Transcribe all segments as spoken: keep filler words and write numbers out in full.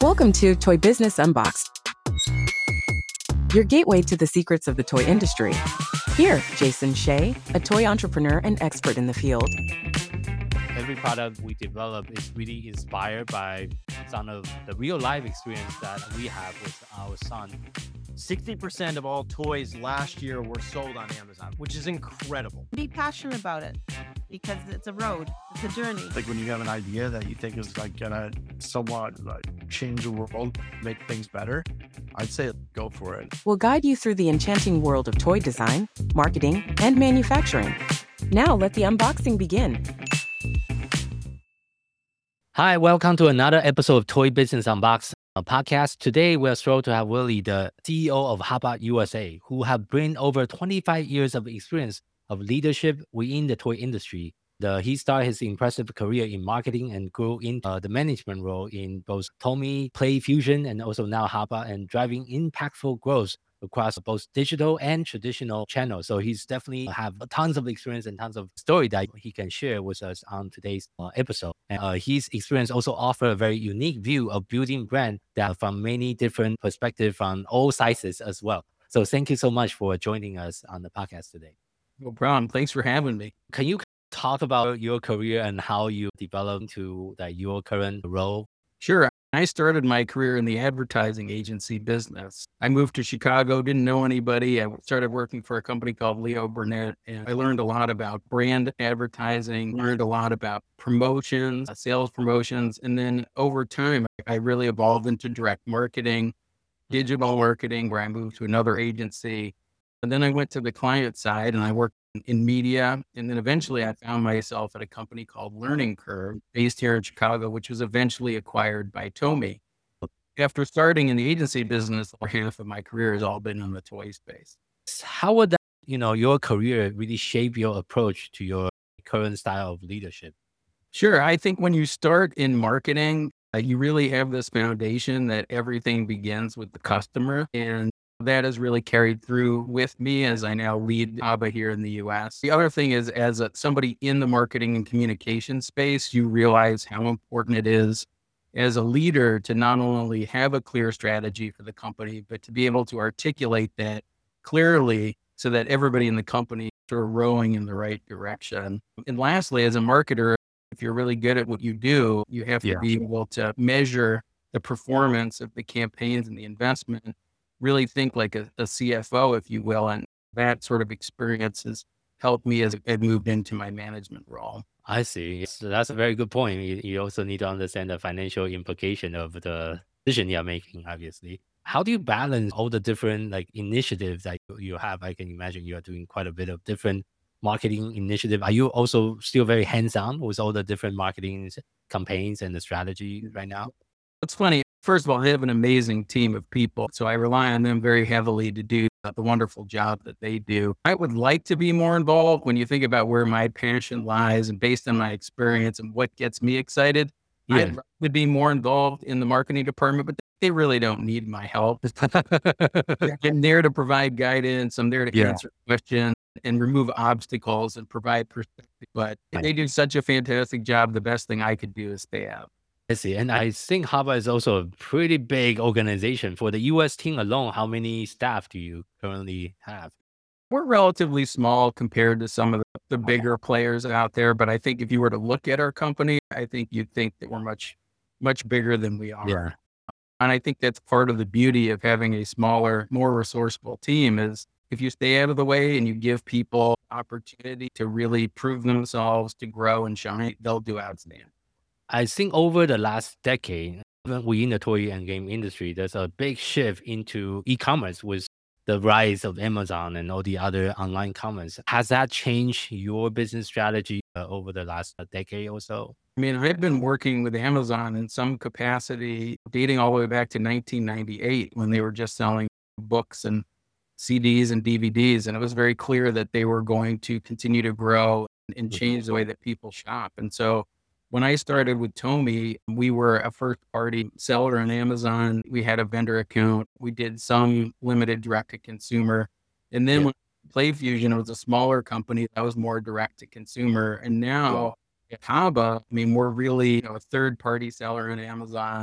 Welcome to Toy Business Unboxed, your gateway to the secrets of the toy industry. Here, Jason Shea, a toy entrepreneur and expert in the field. Every product we develop is really inspired by some of the real life experience that we have with our son. sixty percent of all toys last year were sold on Amazon, which is incredible. Be passionate about it because it's a road, it's a journey. Like when you have an idea that you think is like gonna somewhat like change the world, make things better, I'd say go for it. We'll guide you through the enchanting world of toy design, marketing, and manufacturing. Now let the unboxing begin. Hi, welcome to another episode of Toy Business Unboxed a podcast. Today, we're thrilled to have Willie, the C E O of Haba U S A, who have bring over twenty-five years of experience of leadership within the toy industry. The, he started his impressive career in marketing and grew into uh, the management role in both Tomy, Play Fusion, and also now Haba, and driving impactful growth across both digital and traditional channels. So he's definitely have tons of experience and tons of story that he can share with us on today's uh, episode. And uh, his experience also offer a very unique view of building brand that from many different perspectives from all sizes as well. So thank you so much for joining us on the podcast today. No problem. Thanks for having me. Can you talk about your career and how you developed to like, your current role? Sure. I started my career in the advertising agency business. I moved to Chicago, didn't know anybody. I started working for a company called Leo Burnett, and I learned a lot about brand advertising, learned a lot about promotions, sales promotions. And then over time, I really evolved into direct marketing, digital marketing, where I moved to another agency. And then I went to the client side and I worked in media. And then eventually I found myself at a company called Learning Curve based here in Chicago, which was eventually acquired by Tomy. After starting in the agency business, half of my career has all been in the toy space. How would that, you know, your career really shape your approach to your current style of leadership? Sure. I think when you start in marketing, uh, you really have this foundation that everything begins with the customer. And that has really carried through with me as I now lead Haba here in the U S. The other thing is, as a, somebody in the marketing and communication space, you realize how important it is as a leader to not only have a clear strategy for the company, but to be able to articulate that clearly so that everybody in the company is sort of rowing in the right direction. And lastly, as a marketer, if you're really good at what you do, you have to Yeah. be able to measure the performance of the campaigns and the investment. Really think like a, a C F O, if you will. And that sort of experience has helped me as I moved into my management role. I see. So that's a very good point. You, you also need to understand the financial implication of the decision you're making, obviously. How do you balance all the different like initiatives that you, you have? I can imagine you are doing quite a bit of different marketing initiative. Are you also still very hands-on with all the different marketing campaigns and the strategy right now? It's funny. First of all, I have an amazing team of people, so I rely on them very heavily to do the wonderful job that they do. I would like to be more involved when you think about where my passion lies and based on my experience and what gets me excited. Yeah. I'd would be more involved in the marketing department, but they really don't need my help. I'm there to provide guidance. I'm there to Yeah. answer questions and remove obstacles and provide perspective. But Right. they do such a fantastic job. The best thing I could do is stay out. I see. And I think Haba is also a pretty big organization. For the U S team alone, how many staff do you currently have? We're relatively small compared to some of the, the bigger players out there. But I think if you were to look at our company, I think you'd think that we're much, much bigger than we are. Yeah. And I think that's part of the beauty of having a smaller, more resourceful team is if you stay out of the way and you give people opportunity to really prove themselves, to grow and shine, they'll do outstanding. I think over the last decade, even within the toy and game industry, there's a big shift into e-commerce with the rise of Amazon and all the other online commerce. Has that changed your business strategy uh, over the last uh, decade or so? I mean, I've been working with Amazon in some capacity, dating all the way back to nineteen ninety-eight when they were just selling books and C Ds and D V Ds. And it was very clear that they were going to continue to grow and change the way that people shop. And so when I started with Tomy, we were a first party seller on Amazon. We had a vendor account. We did some limited direct to consumer. And then Yeah. when Play Fusion, it was a smaller company that was more direct to consumer. And now at Haba, I mean, we're really you know, a third party seller on Amazon.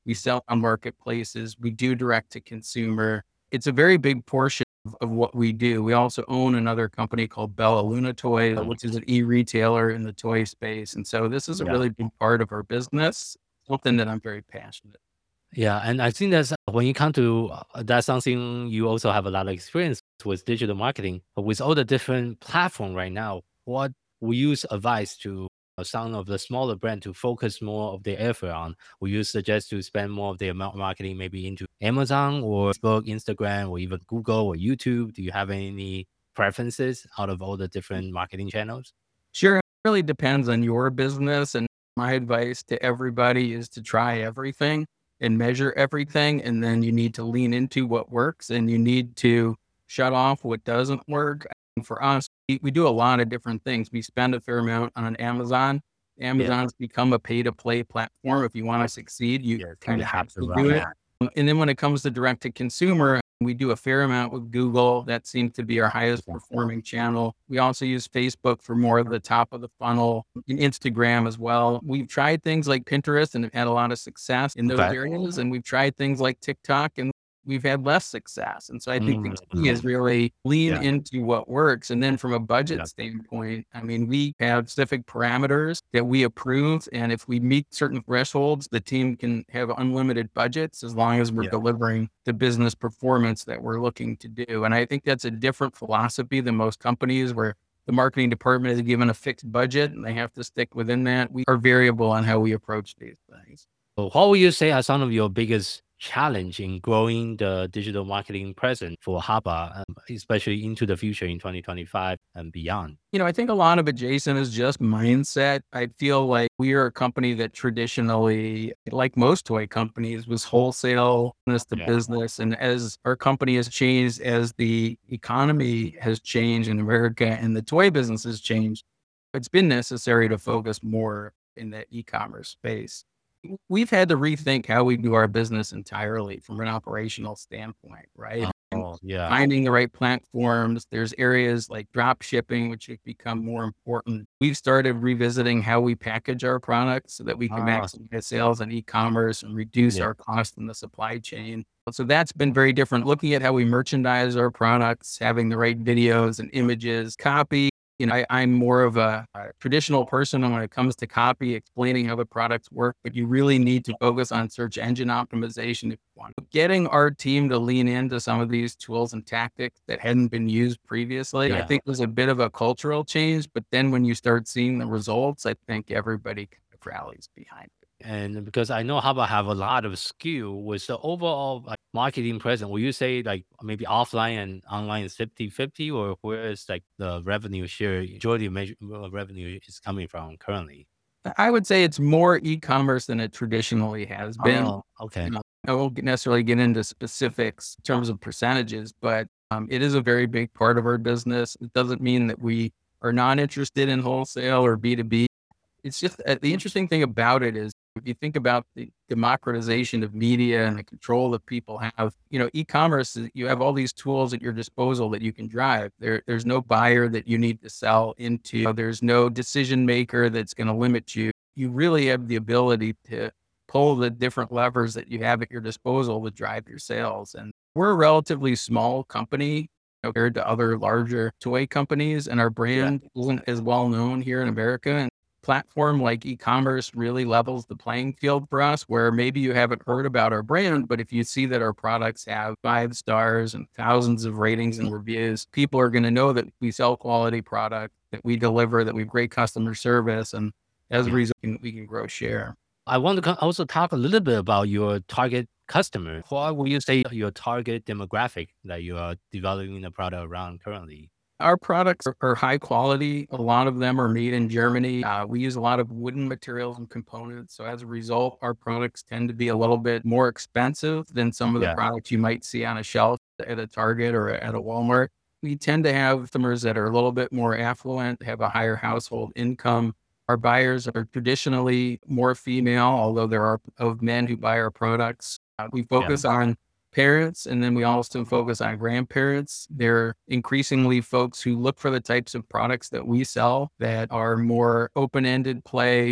We sell on marketplaces. We do direct to consumer. It's a very big portion of, of what we do. We also own another company called Bella Luna Toys, which is an e-retailer in the toy space. And so this is a Yeah. really big part of our business, something that I'm very passionate. Yeah, and I think that's when you come to uh, that's something you also have a lot of experience with digital marketing. But with all the different platform right now, what we use advice to uh, some of the smaller brand to focus more of their effort on? Will you suggest to spend more of their mar- marketing maybe into Amazon or Facebook, Instagram, or even Google or YouTube? Do you have any preferences out of all the different marketing channels? Sure. It really depends on your business. And my advice to everybody is to try everything and measure everything. And then you need to lean into what works and you need to shut off what doesn't work. And for us, we, we do a lot of different things. We spend a fair amount on Amazon. Amazon's become a pay to play platform. If you want to succeed, you Yes, kind you of have have to to run do it. that. And then when it comes to direct to consumer, we do a fair amount with Google. That seems to be our highest performing channel. We also use Facebook for more of the top of the funnel, and Instagram as well. We've tried things like Pinterest and have had a lot of success in those Okay. areas. And we've tried things like TikTok and we've had less success. And so I think the key is really lean Yeah. into what works. And then from a budget Yeah. standpoint, I mean, we have specific parameters that we approve. And if we meet certain thresholds, the team can have unlimited budgets as long as we're Yeah. delivering the business performance that we're looking to do. And I think that's a different philosophy than most companies where the marketing department is given a fixed budget and they have to stick within that. We are variable on how we approach these things. So what would you say are some of your biggest challenge in growing the digital marketing presence for Haba, um, especially into the future in twenty twenty-five and beyond? You know, I think a lot of it, Jason, is just mindset. I feel like we are a company that traditionally, like most toy companies, was wholesale business to Yeah. business. And as our company has changed, as the economy has changed in America and the toy business has changed, it's been necessary to focus more in the e-commerce space. We've had to rethink how we do our business entirely from an operational standpoint, right? And Oh, yeah. finding the right platforms. There's areas like drop shipping, which have become more important. We've started revisiting how we package our products so that we can Ah. maximize sales and e-commerce and reduce Yeah. our cost in the supply chain. So that's been very different. Looking at how we merchandise our products, having the right videos and images, copy. You know, I, I'm more of a, a traditional person when it comes to copy, explaining how the products work, but you really need to focus on search engine optimization if you want. Getting our team to lean into some of these tools and tactics that hadn't been used previously, I Yeah. think was a bit of a cultural change. But then when you start seeing the results, I think everybody kind of rallies behind it. And because I know Haba have a lot of skill with the overall like, marketing presence, will you say like maybe offline and online is fifty fifty, or where is like the revenue share, majority of measure, uh, revenue is coming from currently? I would say it's more e-commerce than it traditionally has been. Oh, okay. You know, I won't get- necessarily get into specifics in terms of percentages, but um, it is a very big part of our business. It doesn't mean that we are not interested in wholesale or B two B. It's just uh, the interesting thing about it is if you think about the democratization of media and the control that people have, you know, e-commerce, is- you have all these tools at your disposal that you can drive. There, there's no buyer that you need to sell into. There's no decision maker that's going to limit you. You really have the ability to pull the different levers that you have at your disposal to drive your sales. And we're a relatively small company compared to other larger toy companies, and our brand isn't as well known here in America. And platform like e-commerce really levels the playing field for us, where maybe you haven't heard about our brand, but if you see that our products have five stars and thousands of ratings and reviews, people are going to know that we sell quality product, that we deliver, that we have great customer service, and as a result, we can, we can grow share. I want to co- also talk a little bit about your target customer. What would you say your target demographic that you are developing the product around currently? Our products are, are high quality. A lot of them are made in Germany. Uh, we use a lot of wooden materials and components. So as a result, our products tend to be a little bit more expensive than some of the Yeah. products you might see on a shelf at a Target or at a Walmart. We tend to have customers that are a little bit more affluent, have a higher household income. Our buyers are traditionally more female, although there are of men who buy our products. Uh, we focus on parents, and then we also focus on grandparents. They're increasingly folks who look for the types of products that we sell that are more open-ended play,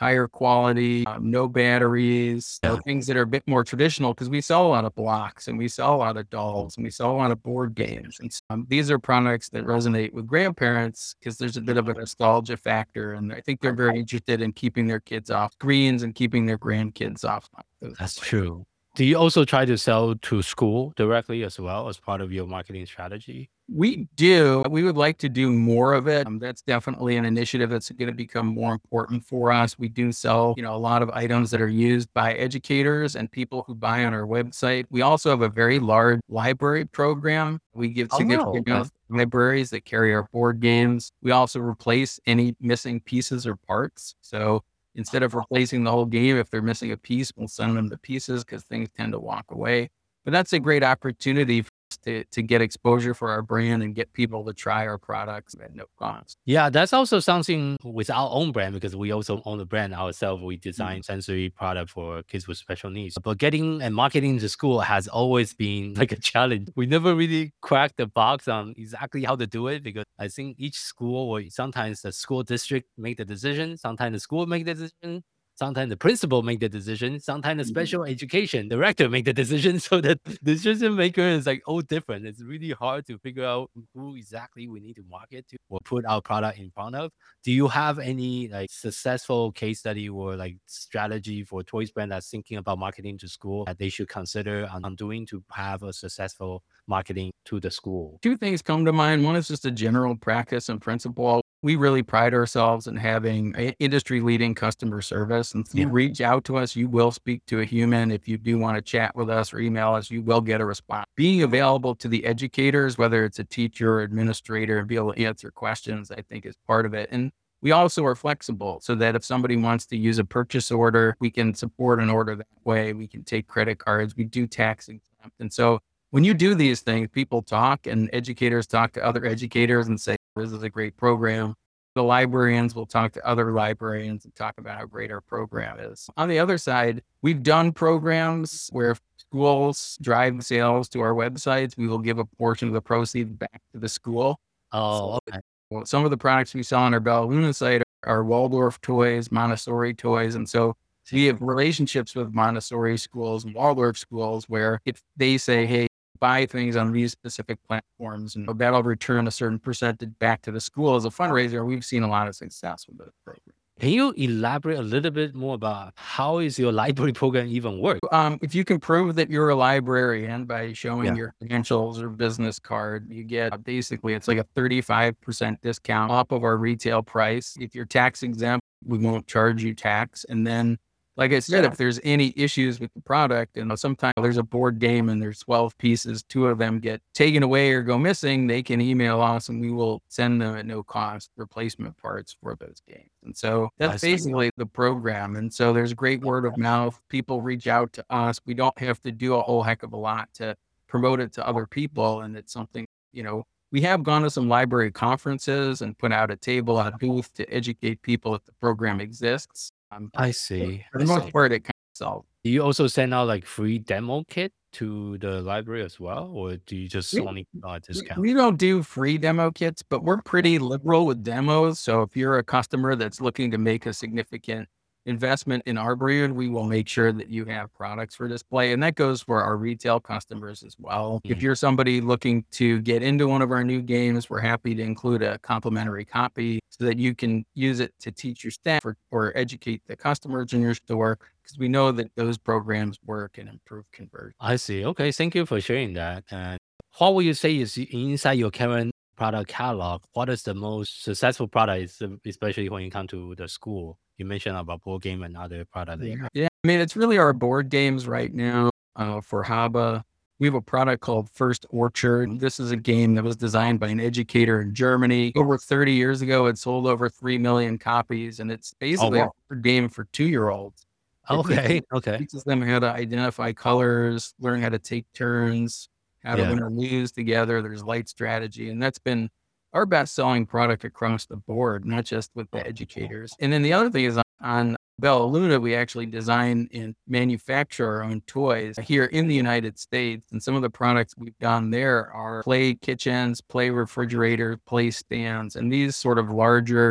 higher quality, uh, no batteries, you know, things that are a bit more traditional because we sell a lot of blocks and we sell a lot of dolls and we sell a lot of board games. And so, um, these are products that resonate with grandparents because there's a bit of a nostalgia factor. And I think they're very interested in keeping their kids off screens and keeping their grandkids off those. That's true. Do you also try to sell to school directly as well as part of your marketing strategy? We do. We would like to do more of it. Um, that's definitely an initiative that's going to become more important for us. We do sell, you know, a lot of items that are used by educators and people who buy on our website. We also have a very large library program. We give Oh, significant okay. amounts of libraries that carry our board games. We also replace any missing pieces or parts. So instead of replacing the whole game, if they're missing a piece, we'll send them the pieces because things tend to walk away. But that's a great opportunity for us to, to get exposure for our brand and get people to try our products at no cost. Yeah, that's also something with our own brand because we also own the brand ourselves. We design sensory product for kids with special needs. But getting and marketing to school has always been like a challenge. We never really cracked the box on exactly how to do it because I think each school or sometimes the school district make the decision, sometimes the school make the decision. Sometimes the principal make the decision. Sometimes the special education director make the decision. So the decision maker is like all different. It's really hard to figure out who exactly we need to market to or put our product in front of. Do you have any like successful case study or like strategy for toys brand that's thinking about marketing to school that they should consider on, on doing to have a successful marketing to the school? Two things come to mind. One is just a general practice and principle. We really pride ourselves in having industry leading customer service. And if you reach out to us, you will speak to a human. If you do want to chat with us or email us, you will get a response. Being available to the educators, whether it's a teacher or administrator, and be able to answer questions, I think is part of it. And we also are flexible so that if somebody wants to use a purchase order, we can support an order that way. We can take credit cards. We do tax exempt. And so when you do these things, people talk and educators talk to other educators and say, this is a great program. The librarians will talk to other librarians and talk about how great our program is. On the other side, we've done programs where schools drive sales to our websites. We will give a portion of the proceeds back to the school. Oh, okay. Well, some of the products we sell on our Bella Luna site are, are Waldorf toys, Montessori toys. And so we have relationships with Montessori schools and Waldorf schools where if they say, hey, buy things on these specific platforms and that'll return a certain percentage back to the school as a fundraiser. We've seen a lot of success with those programs. Can you elaborate a little bit more about how is your library program even work? Um, if you can prove that you're a librarian by showing Yeah. your credentials or business card, you get uh, basically it's like a thirty-five percent discount off of our retail price. If you're tax exempt, we won't charge you tax. And then, like I said, if there's any issues with the product, and sometimes there's a board game and there's twelve pieces, two of them get taken away or go missing, they can email us and we will send them at no cost replacement parts for those games. And so I that's see. basically the program. And so there's great word of mouth. People reach out to us. We don't have to do a whole heck of a lot to promote it to other people. And it's something, you know, we have gone to some library conferences and put out a table on a booth to educate people that the program exists. Um, I see. for I the most see. part, it kind of solves. Do you also send out like free demo kit to the library as well, or do you just We- only uh, We, discount? we don't do free demo kits, but we're pretty liberal with demos. So if you're a customer that's looking to make a significant investment in our brand, we will make sure that you have products for display. And that goes for our retail customers as well. If Mhm. you're somebody looking to get into one of our new games, we're happy to include a complimentary copy so that you can use it to teach your staff or, or educate the customers in your store, because we know that those programs work and improve conversion. I see. Okay, thank you for sharing that. And what would you say is inside your current product catalog? What is the most successful product, es- especially when you come to the school? You mentioned about board game and other product that you have. Yeah, I mean, it's really our board games right now uh, for Haba. We have a product called First Orchard. This is a game that was designed by an educator in Germany. Over thirty years ago, it sold over three million copies, and it's basically wow. a game for two-year-olds. It Okay, teaches, okay. teaches them how to identify colors, learn how to take turns, how to Yeah. win or lose together. There's light strategy, and that's been our best-selling product across the board, not just with the educators. And then the other thing is on, on Bella Luna, we actually design and manufacture our own toys here in the United States. And some of the products we've done there are play kitchens, play refrigerators, play stands, and these sort of larger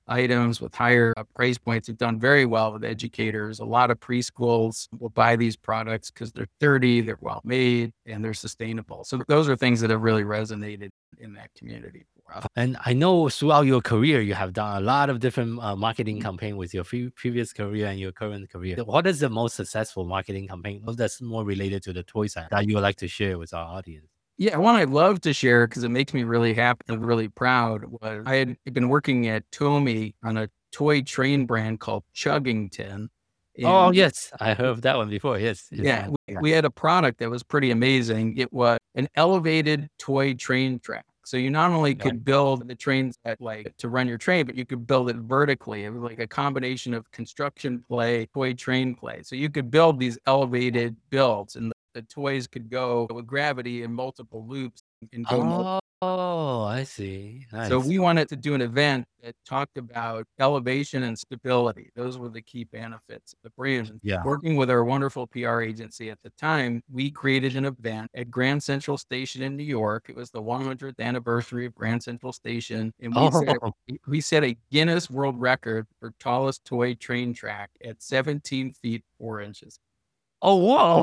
items with higher uh, price points have done very well with educators. A lot of preschools will buy these products because they're sturdy, they're well made, and they're sustainable. So those are things that have really resonated in that community. And I know throughout your career, you have done a lot of different uh, marketing campaign with your fe- previous career and your current career. What is the most successful marketing campaign that's more related to the toy side that you would like to share with our audience? Yeah, one I'd love to share because it makes me really happy and really proud was I had been working at Tomy on a toy train brand called Chuggington. Oh, And yes. I heard of that one before. Yes. yes, yeah, uh, we, yeah. we had a product that was pretty amazing. It was an elevated toy train track. So you not only Yeah. could build the trains at like to run your train, but you could build it vertically. It was like a combination of construction play, toy train play. So you could build these elevated builds and the, the toys could go with gravity in multiple loops and go multiple. Oh, I see. So Nice. we wanted to do an event that talked about elevation and stability. Those were the key benefits of the brand. And Yeah. working with our wonderful P R agency at the time, we created an event at Grand Central Station in New York. It was the one hundredth anniversary of Grand Central Station. And we set, Oh, we set a Guinness World Record for tallest toy train track at seventeen feet, four inches. oh, whoa.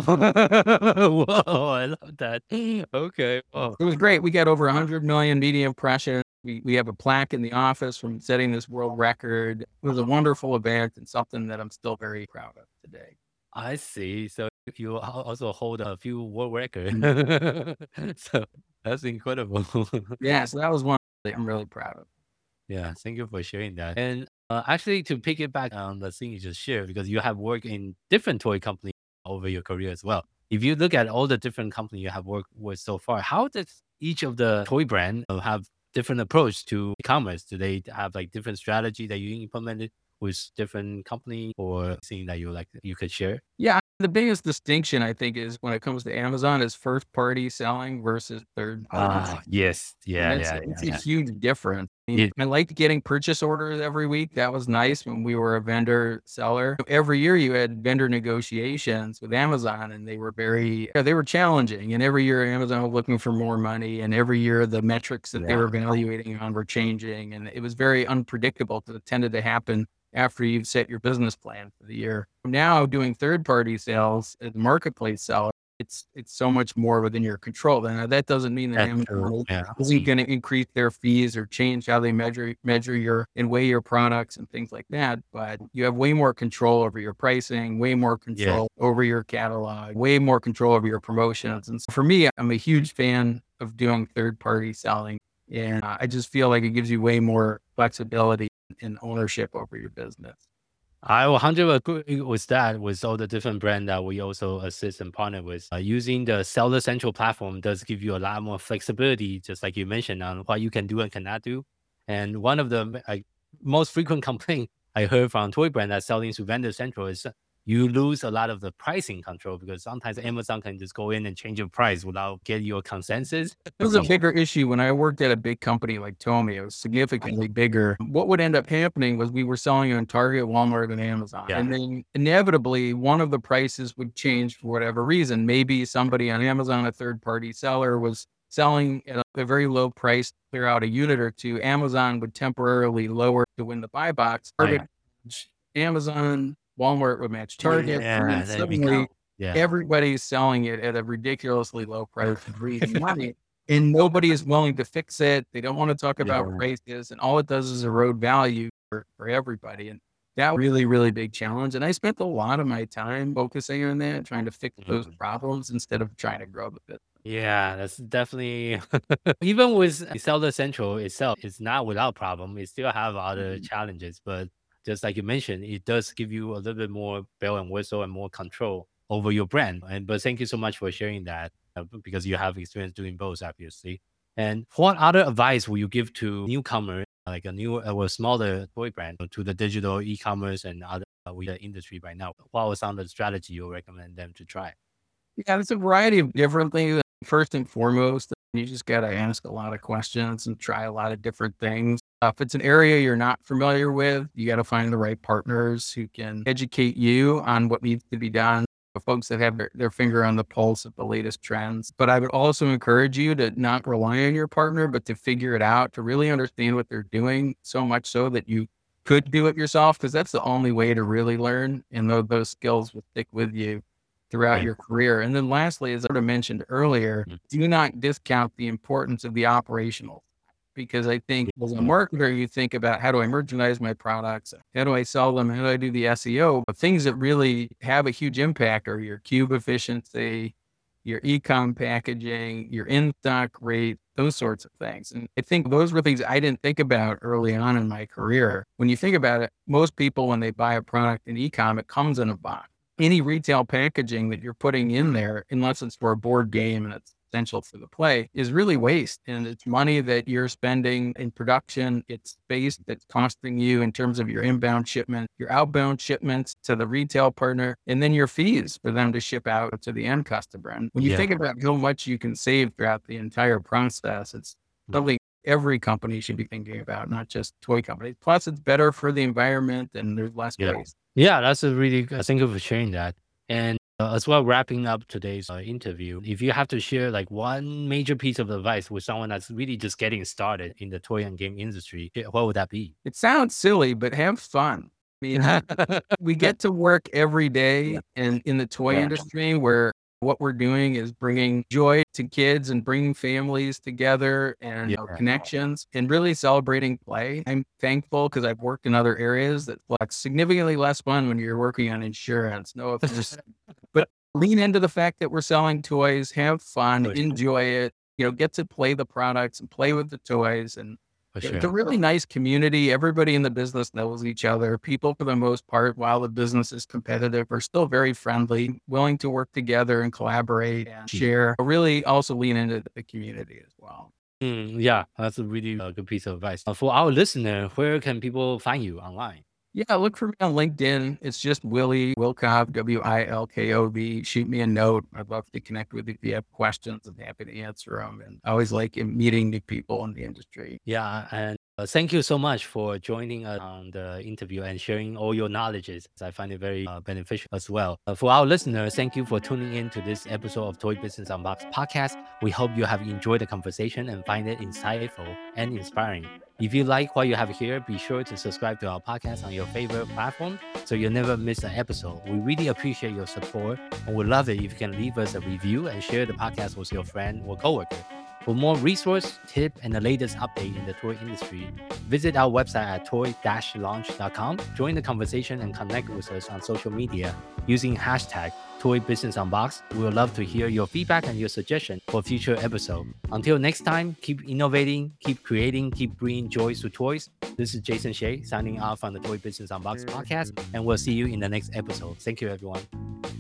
Whoa. I love that. Okay. Oh, It was great. We got over one hundred million media impressions. We, we have a plaque in the office from setting this world record. It was a wonderful event and something that I'm still very proud of today. I see. So you al- also hold a few world records. So that's incredible. Yeah, so that was one that I'm really proud of. Yeah, thank you for sharing that. And uh, actually, to pick it back on the thing you just shared, because you have worked in different toy companies over your career as well. If you look at all the different companies you have worked with so far, how does each of the toy brand uh, have different approach to e-commerce? Do they have like different strategy that you implemented with different company or thing that you like you could share? Yeah, the biggest distinction I think is when it comes to Amazon is first party selling versus third party. Ah, yes. Yeah, And it's, yeah, it's yeah, a yeah. huge difference. I mean, It- I liked getting purchase orders every week. That was nice when we were a vendor seller. Every year you had vendor negotiations with Amazon and they were very, yeah, they were challenging. And every year Amazon was looking for more money. And every year the metrics that they Yeah. were evaluating on were changing. And it was very unpredictable because it tended to happen after you've set your business plan for the year. Now doing third party sales as a marketplace seller, it's it's so much more within your control. Now that doesn't mean that That's Amazon true. Yeah. isn't going to increase their fees or change how they measure measure your and weigh your products and things like that. But you have way more control over your pricing, way more control over your catalog, way more control over your promotions. And so for me, I'm a huge fan of doing third party selling, and uh, I just feel like it gives you way more flexibility and ownership over your business. I one hundred agree with that. With all the different brands that we also assist and partner with, uh, using the Seller Central platform does give you a lot more flexibility, just like you mentioned, on what you can do and cannot do. And one of the like, most frequent complaint I heard from toy brand that's selling to Vendor Central is uh, you lose a lot of the pricing control because sometimes Amazon can just go in and change your price without getting your consensus. It was a bigger issue when I worked at a big company like Tomy. It was significantly bigger. What would end up happening was we were selling on Target, Walmart, and Amazon. Yeah. And then inevitably, one of the prices would change for whatever reason. Maybe somebody on Amazon, a third party seller, was selling at a very low price, clear out a unit or two. Amazon would temporarily lower to win the buy box. Target, match Amazon, Walmart would match Target. and then that suddenly, become- yeah. everybody's selling it at a ridiculously low price and losing money. And nobody is willing to fix it. They don't want to talk about Yeah. prices. And all it does is erode value for, for everybody. And that was really, really big challenge. And I spent a lot of my time focusing on that, trying to fix those Mhm. problems instead of trying to grow the business. Yeah, that's definitely even with Seller Central itself, it's not without problem. It still have other challenges, but just like you mentioned, it does give you a little bit more bell and whistle and more control over your brand. And but thank you so much for sharing that uh, because you have experience doing both, obviously. And what other advice will you give to newcomers, like a new uh, or smaller toy brand, to the digital e-commerce and other uh, with the industry right now? What are some of the strategy you recommend them to try? Yeah, there's a variety of different things. First and foremost, you just got to ask a lot of questions and try a lot of different things. Uh, if it's an area you're not familiar with, you got to find the right partners who can educate you on what needs to be done. Folks that have their, their finger on the pulse of the latest trends. But I would also encourage you to not rely on your partner, but to figure it out, to really understand what they're doing, so much so that you could do it yourself, because that's the only way to really learn. And those, those skills will stick with you throughout Right. your career. And then lastly, as I sort of mentioned earlier, Mhm. do not discount the importance of the operational. Because I think as a Yeah. marketer, you think about, how do I merchandise my products? How do I sell them? How do I do the S E O? But things that really have a huge impact are your cube efficiency, your e-com packaging, your in-stock rate, those sorts of things. And I think those were things I didn't think about early on in my career. When you think about it, most people, when they buy a product in e-com, it comes in a box. Any retail packaging that you're putting in there, unless it's for a board game and it's essential for the play, is really waste. And it's money that you're spending in production. It's space that's costing you in terms of your inbound shipment, your outbound shipments to the retail partner, and then your fees for them to ship out to the end customer. And when you Yeah. think about how much you can save throughout the entire process, it's Mhm. something every company should be thinking about, not just toy companies. Plus, it's better for the environment and there's less Yeah. waste. Yeah, that's a really good. Thank you for sharing that. And uh, as well, wrapping up today's uh, interview, if you have to share like one major piece of advice with someone that's really just getting started in the toy and game industry, eh, what would that be? It sounds silly, but have fun. I mean, we get to work every day in, in the toy Yeah. industry, where what we're doing is bringing joy to kids and bringing families together and you know, Yeah. connections, and really celebrating play. I'm thankful because I've worked in other areas that like significantly less fun when you're working on insurance. No offense, but lean into the fact that we're selling toys, have fun, For sure. enjoy it, you know, get to play the products and play with the toys. And For it's sure. a really nice community. Everybody in the business knows each other. People, for the most part, while the business is competitive, are still very friendly, willing to work together and collaborate and share. Really also lean into the community as well. Mm, yeah, that's a really uh, good piece of advice. Uh, for our listener, where can people find you online? Yeah, look for me on LinkedIn. It's just Willie Wilkov, W I L K O V. Shoot me a note. I'd love to connect with you if you have questions. I'm happy to answer them. And I always like meeting new people in the industry. Yeah, and uh, thank you so much for joining us on the interview and sharing all your knowledges. I find it very uh, beneficial as well. Uh, for our listeners, thank you for tuning in to this episode of Toy Business Unboxed podcast. We hope you have enjoyed the conversation and find it insightful and inspiring. If you like what you have here, be sure to subscribe to our podcast on your favorite platform so you'll never miss an episode. We really appreciate your support and would love it if you can leave us a review and share the podcast with your friend or coworker. For more resource, tip, and the latest update in the toy industry, visit our website at toy dash launch dot com. Join the conversation and connect with us on social media using hashtag Toy Business Unboxed. We would love to hear your feedback and your suggestion for future episode. Until next time, keep innovating, keep creating, keep bringing joy to toys. This is Jason Shea signing off on the Toy Business Unboxed podcast, and we'll see you in the next episode. Thank you, everyone.